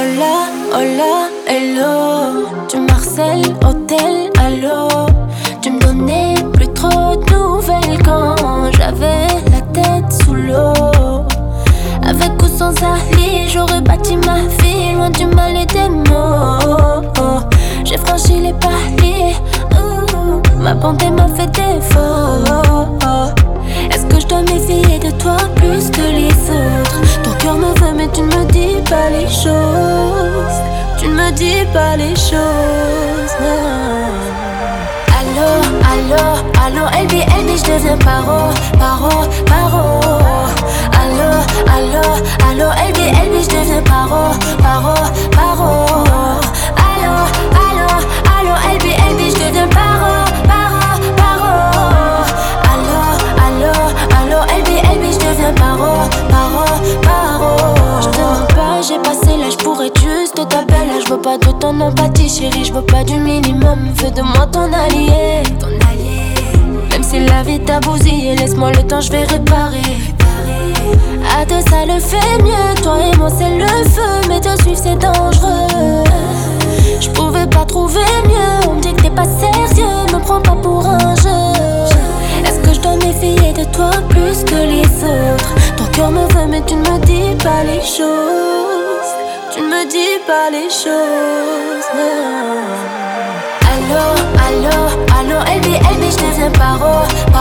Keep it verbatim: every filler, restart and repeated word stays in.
Hola, hola, hello. Tu m'harcèles, hôtel, allô. Tu me donnais plus trop de nouvelles quand j'avais la tête sous l'eau. Avec ou sans Ali, j'aurais bâti ma vie loin du mal et des mots. J'ai franchi les paliers, ouh, ma bonté m'a fait défaut. Est-ce que je dois méfier de toi plus que les autres? Ton cœur me veut mais tu ne me dis pas les choses. Tu ne me dis pas les choses, non. Allô, allô, allô, L B, L B, je deviens paro, paro, paro. Allô, allô, allô, L B, L B, je deviens paro, paro, paro. Allô, allô, allô, L B, L B, je deviens paro, paro, paro. Allô, allô, allô, L B, L B, je deviens paro, paro, paro. Je te mens pas, j'ai passé l'âge pour être juste ta belle. Je veux pas de ton empathie, chérie, je veux pas du minimum. Fais de moi ton allié, ton allié. Même si la vie t'a bousillé, laisse-moi le temps, je vais réparer. À deux ça le fait mieux, toi et moi c'est le feu. Mais te suivre c'est dangereux. Je pouvais pas trouver mieux, on me dit que t'es pas sérieux. Me prends pas pour un jeu. Est-ce que je dois méfier de toi plus que les autres? Ton cœur me veut mais tu ne me dis pas les choses. Tu ne me dis pas les choses, non. Allô, allô, allô, L B, L B, je deviens paro,